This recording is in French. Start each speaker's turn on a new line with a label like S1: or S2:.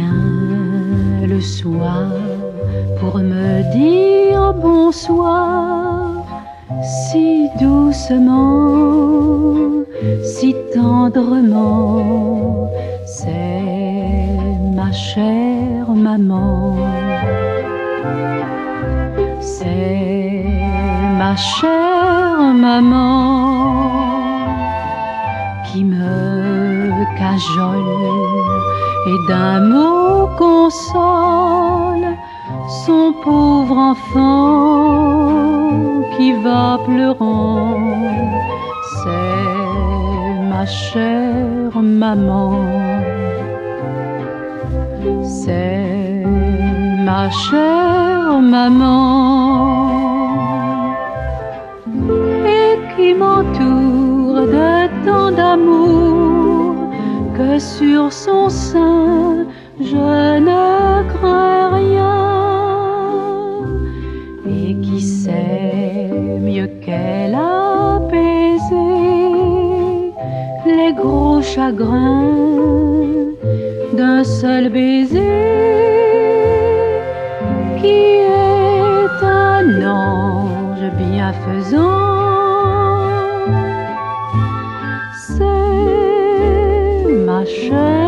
S1: vient le soir pour me dire bonsoir, si doucement, si tendrement. C'est ma chère maman. C'est ma chère maman qui me cajole et d'un mot console son pauvre enfant qui va pleurant. C'est ma chère maman. C'est ma chère maman, et qui m'entoure de tant d'amour que sur son sein je ne crains rien, et qui sait mieux qu'elle apaiser les gros chagrins d'un seul baiser, qui est un ange bienfaisant. C'est ma chère